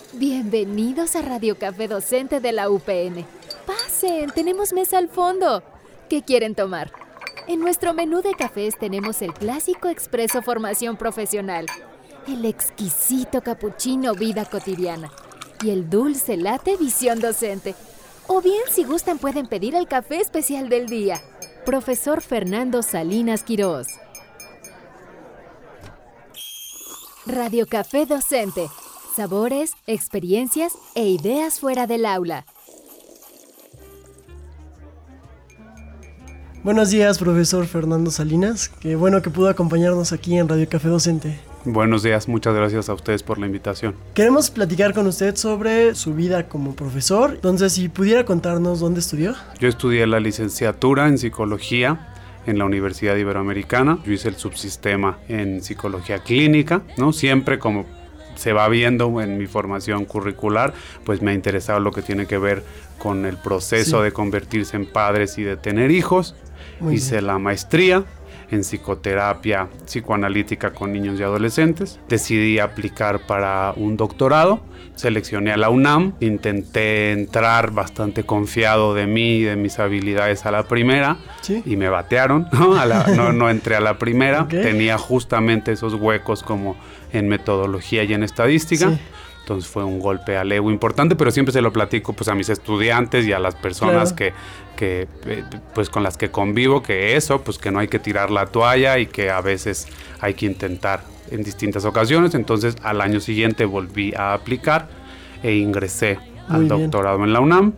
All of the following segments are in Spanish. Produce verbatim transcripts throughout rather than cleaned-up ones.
Bienvenidos a Radio Café Docente de la U P N. Pasen, tenemos mesa al fondo. ¿Qué quieren tomar? En nuestro menú de cafés tenemos el clásico expreso formación profesional, el exquisito capuchino vida cotidiana y el dulce latte visión docente. O bien, si gustan, pueden pedir el café especial del día. Profesor Fernando Salinas Quirós. Radio Café Docente. Sabores, experiencias e ideas fuera del aula. Buenos días, profesor Fernando Salinas. Qué bueno que pudo acompañarnos aquí en Radio Café Docente. Buenos días, muchas gracias a ustedes por la invitación. Queremos platicar con usted sobre su vida como profesor. Entonces, si pudiera contarnos dónde estudió. Yo estudié la licenciatura en psicología en la Universidad Iberoamericana. Yo hice el subsistema en psicología clínica, ¿no? Siempre, como se va viendo en mi formación curricular, pues me ha interesado lo que tiene que ver con el proceso sí. de convertirse en padres y de tener hijos. Muy Hice bien. la maestría en psicoterapia psicoanalítica con niños y adolescentes. Decidí aplicar para un doctorado. Seleccioné a la UNAM. Intenté entrar bastante confiado de mí y de mis habilidades a la primera. ¿Sí? Y me batearon. ¿no? A la, no, no entré a la primera. Okay. Tenía justamente esos huecos como en metodología y en estadística. Sí. Entonces fue un golpe al ego importante, pero siempre se lo platico pues a mis estudiantes y a las personas claro. que, que pues con las que convivo, que eso, pues que no hay que tirar la toalla y que a veces hay que intentar en distintas ocasiones. Entonces al año siguiente volví a aplicar e ingresé Muy al bien. doctorado en la UNAM.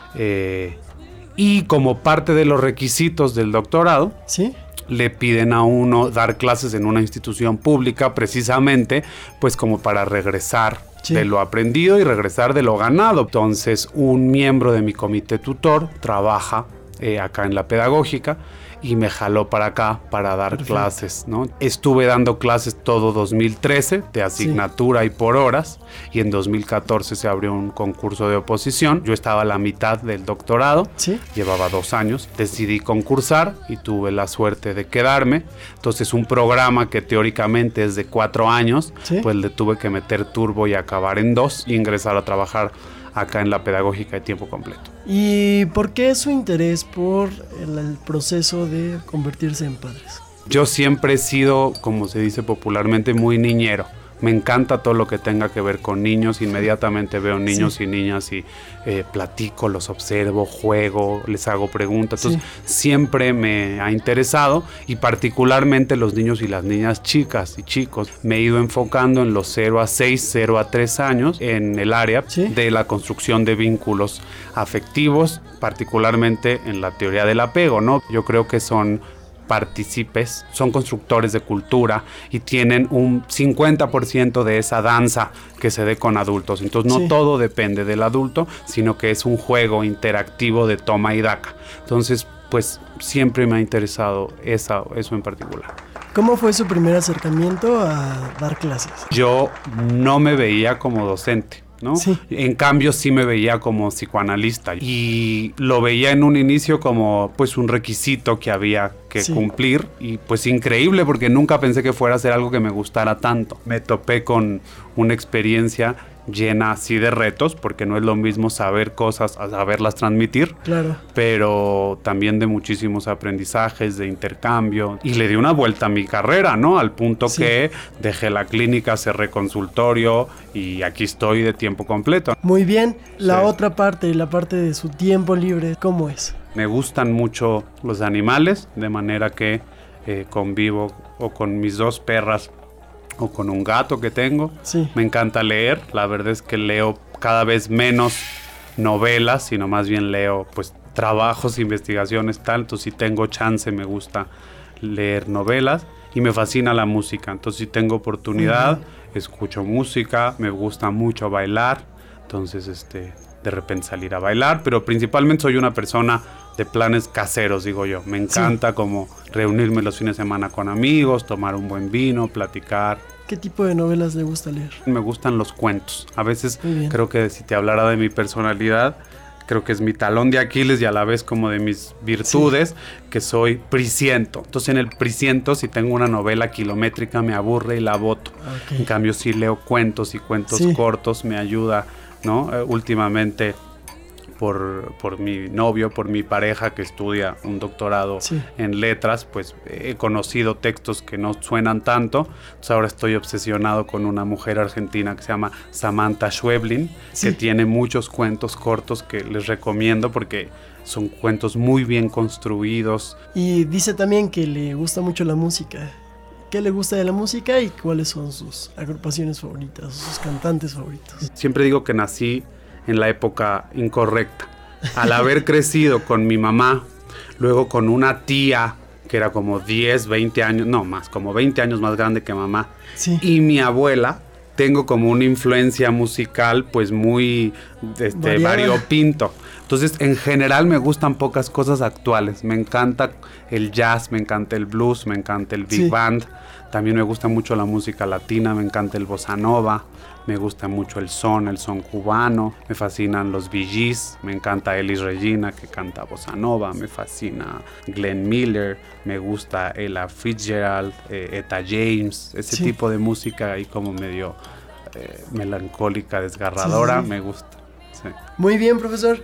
Eh, y como parte de los requisitos del doctorado, ¿sí? le piden a uno dar clases en una institución pública precisamente pues como para regresar sí. de lo aprendido y regresar de lo ganado. Entonces un miembro de mi comité tutor trabaja eh, acá en la pedagógica y me jaló para acá para dar Perfecto. clases, ¿no? Estuve dando clases todo dos mil trece de asignatura sí. y por horas, y en dos mil catorce se abrió un concurso de oposición. Yo estaba a la mitad del doctorado, ¿Sí? llevaba dos años, decidí concursar y tuve la suerte de quedarme. Entonces un programa que teóricamente es de cuatro años, ¿Sí? pues le tuve que meter turbo y acabar en dos y ingresar a trabajar acá en la pedagógica de tiempo completo. ¿Y por qué su interés por el, el proceso de convertirse en padres? Yo siempre he sido, como se dice popularmente, muy niñero. Me encanta todo lo que tenga que ver con niños. Inmediatamente veo niños sí. y niñas y eh, platico, los observo, juego, les hago preguntas. Entonces, sí. siempre me ha interesado, y particularmente los niños y las niñas chicas y chicos. Me he ido enfocando en los cero a seis, cero a tres años en el área ¿Sí? de la construcción de vínculos afectivos, particularmente en la teoría del apego, ¿no? Yo creo que son partícipes, son constructores de cultura y tienen un cincuenta por ciento de esa danza que se dé con adultos. Entonces no sí. todo depende del adulto, sino que es un juego interactivo de toma y daca. Entonces, pues siempre me ha interesado esa, eso en particular. ¿Cómo fue su primer acercamiento a dar clases? Yo no me veía como docente, ¿no? Sí. En cambio sí me veía como psicoanalista y lo veía en un inicio como pues un requisito que había que sí. cumplir, y pues increíble porque nunca pensé que fuera a ser algo que me gustara tanto. Me topé con una experiencia llena así de retos, porque no es lo mismo saber cosas a saberlas transmitir, claro. pero también de muchísimos aprendizajes, de intercambio, y le di una vuelta a mi carrera, ¿no? Al punto sí. que dejé la clínica, cerré consultorio y aquí estoy de tiempo completo. Muy bien, la sí. otra parte, la parte de su tiempo libre, ¿cómo es? Me gustan mucho los animales, de manera que eh, convivo o con mis dos perras o con un gato que tengo. Sí. Me encanta leer. La verdad es que leo cada vez menos novelas, sino más bien leo pues trabajos, investigaciones, tal. Entonces, si tengo chance, me gusta leer novelas. Y me fascina la música. Entonces, si tengo oportunidad, uh-huh. escucho música. Me gusta mucho bailar. Entonces, este, de repente salir a bailar. Pero principalmente soy una persona de planes caseros, digo yo. Me encanta sí. como reunirme los fines de semana con amigos, tomar un buen vino, platicar. ¿Qué tipo de novelas le gusta leer? Me gustan los cuentos. A veces creo que si te hablara de mi personalidad, creo que es mi talón de Aquiles y a la vez como de mis virtudes, sí. que soy prisiento. Entonces en el prisiento, si tengo una novela kilométrica, me aburre y la boto. Okay. En cambio, si leo cuentos y cuentos sí. cortos, me ayuda, ¿no? Eh, últimamente, por, por mi novio, por mi pareja que estudia un doctorado sí. en letras, pues he conocido textos que no suenan tanto. Entonces ahora estoy obsesionado con una mujer argentina que se llama Samantha Schweblin, sí. que tiene muchos cuentos cortos que les recomiendo porque son cuentos muy bien construidos. Y dice también que le gusta mucho la música. ¿Qué le gusta de la música y cuáles son sus agrupaciones favoritas, sus cantantes favoritos? Siempre digo que nací en la época incorrecta. Al haber crecido con mi mamá, luego con una tía que era como diez, veinte años, no más, como veinte años más grande que mamá, sí. y mi abuela, tengo como una influencia musical pues muy este, variopinto. Entonces, en general me gustan pocas cosas actuales. Me encanta el jazz, me encanta el blues, me encanta el big sí. band. También me gusta mucho la música latina, me encanta el bossa nova. Me gusta mucho el son, el son cubano. Me fascinan los Bee Gees. Me encanta Elis Regina, que canta bossa nova. Me fascina Glenn Miller. Me gusta Ella Fitzgerald, eh, Etta James. Ese sí. tipo de música ahí como medio eh, melancólica, desgarradora. Sí, sí. Me gusta. Sí. Muy bien, profesor.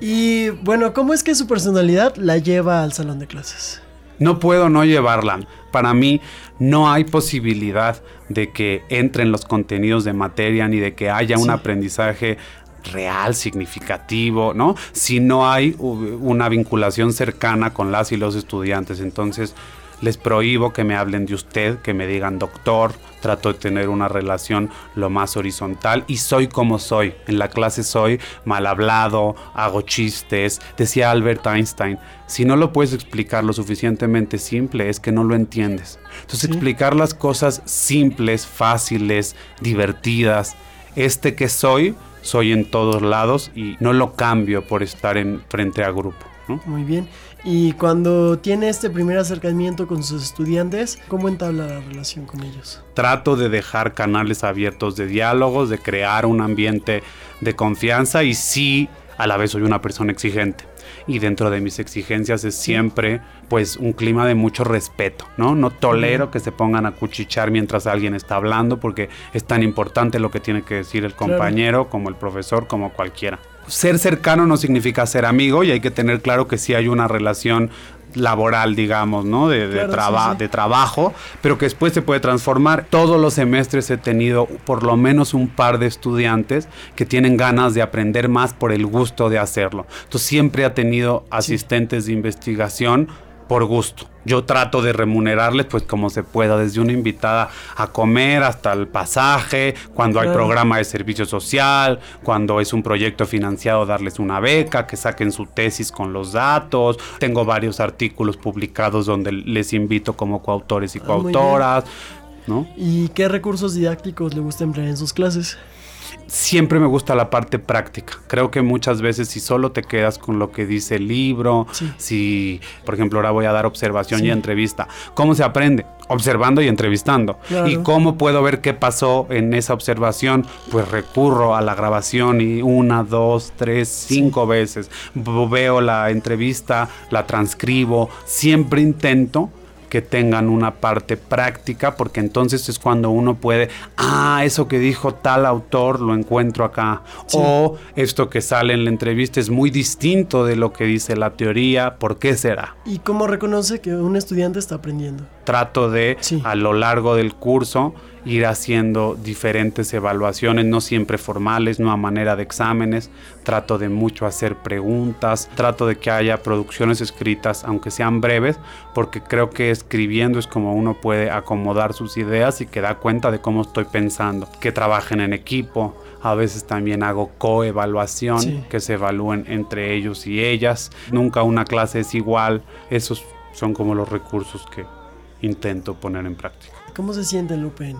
Y bueno, ¿cómo es que su personalidad la lleva al salón de clases? No puedo no llevarla. Para mí no hay posibilidad de que entren los contenidos de materia ni de que haya sí. un aprendizaje real, significativo, ¿no? Si no hay una vinculación cercana con las y los estudiantes. Entonces, les prohíbo que me hablen de usted, que me digan doctor. Trato de tener una relación lo más horizontal y soy como soy. En la clase soy mal hablado, hago chistes. Decía Albert Einstein, si no lo puedes explicar lo suficientemente simple es que no lo entiendes. Entonces, ¿sí? explicar las cosas simples, fáciles, divertidas. Este que soy, soy en todos lados y no lo cambio por estar en frente a grupo, ¿no? Muy bien. Y cuando tiene este primer acercamiento con sus estudiantes, ¿cómo entabla la relación con ellos? Trato de dejar canales abiertos de diálogos, de crear un ambiente de confianza y sí, a la vez soy una persona exigente. Y dentro de mis exigencias es siempre pues un clima de mucho respeto, ¿no? No tolero que se pongan a cuchichar mientras alguien está hablando porque es tan importante lo que tiene que decir el compañero, claro. como el profesor, como cualquiera. Ser cercano no significa ser amigo y hay que tener claro que sí hay una relación laboral, digamos, ¿no? De, de, claro, traba- sí, sí. de trabajo, pero que después se puede transformar. Todos los semestres he tenido por lo menos un par de estudiantes que tienen ganas de aprender más por el gusto de hacerlo. Entonces siempre he tenido asistentes sí. de investigación por gusto. Yo trato de remunerarles pues como se pueda, desde una invitada a comer hasta el pasaje, cuando claro. hay programa de servicio social, cuando es un proyecto financiado darles una beca, que saquen su tesis con los datos. Tengo varios artículos publicados donde les invito como coautores y coautoras, ah, ¿no? ¿Y qué recursos didácticos le gusta emplear en sus clases? Siempre me gusta la parte práctica. Creo que muchas veces si solo te quedas con lo que dice el libro, sí. si, por ejemplo, ahora voy a dar observación sí. y entrevista. ¿Cómo se aprende? Observando y entrevistando. Claro. ¿Y cómo puedo ver qué pasó en esa observación? Pues recurro a la grabación y una, dos, tres, cinco sí. veces. Veo la entrevista, la transcribo. Siempre intento que tengan una parte práctica, porque entonces es cuando uno puede, ah, eso que dijo tal autor lo encuentro acá, sí. o esto que sale en la entrevista es muy distinto de lo que dice la teoría, ¿por qué será? ¿Y cómo reconoce que un estudiante está aprendiendo? Trato de, sí. a lo largo del curso, ir haciendo diferentes evaluaciones, no siempre formales, no a manera de exámenes. Trato de mucho hacer preguntas, trato de que haya producciones escritas, aunque sean breves, porque creo que escribiendo es como uno puede acomodar sus ideas y que da cuenta de cómo estoy pensando. Que trabajen en equipo, a veces también hago coevaluación, sí. que se evalúen entre ellos y ellas. Nunca una clase es igual. Esos son como los recursos que intento poner en práctica. ¿Cómo se siente en la U P N?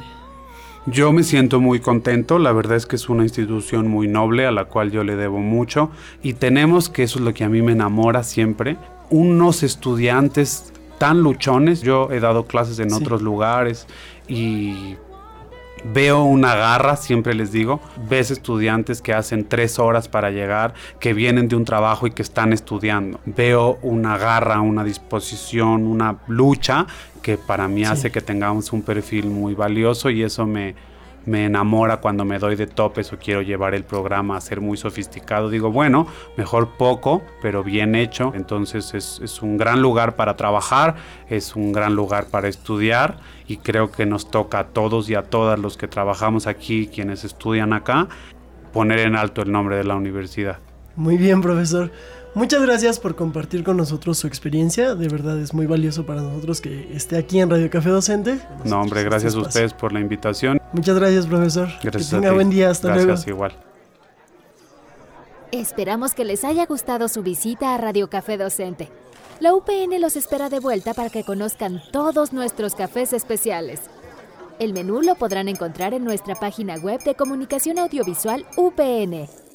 Yo me siento muy contento, la verdad es que es una institución muy noble a la cual yo le debo mucho y tenemos, que eso es lo que a mí me enamora siempre, unos estudiantes tan luchones. Yo he dado clases en sí. otros lugares y Veo una garra, siempre les digo, ves estudiantes que hacen tres horas para llegar, que vienen de un trabajo y que están estudiando. Veo una garra, una disposición, una lucha que para mí sí. hace que tengamos un perfil muy valioso y eso me, me enamora cuando me doy de topes o quiero llevar el programa a ser muy sofisticado. Digo, bueno, mejor poco, pero bien hecho. Entonces es, es un gran lugar para trabajar, es un gran lugar para estudiar y creo que nos toca a todos y a todas los que trabajamos aquí, quienes estudian acá, poner en alto el nombre de la universidad. Muy bien, profesor. Muchas gracias por compartir con nosotros su experiencia. De verdad es muy valioso para nosotros que esté aquí en Radio Café Docente. No, hombre, gracias a ustedes por la invitación. Muchas gracias, profesor. Gracias que tenga buen día. Hasta gracias, luego. Gracias, igual. Esperamos que les haya gustado su visita a Radio Café Docente. La U P N los espera de vuelta para que conozcan todos nuestros cafés especiales. El menú lo podrán encontrar en nuestra página web de comunicación audiovisual U P N.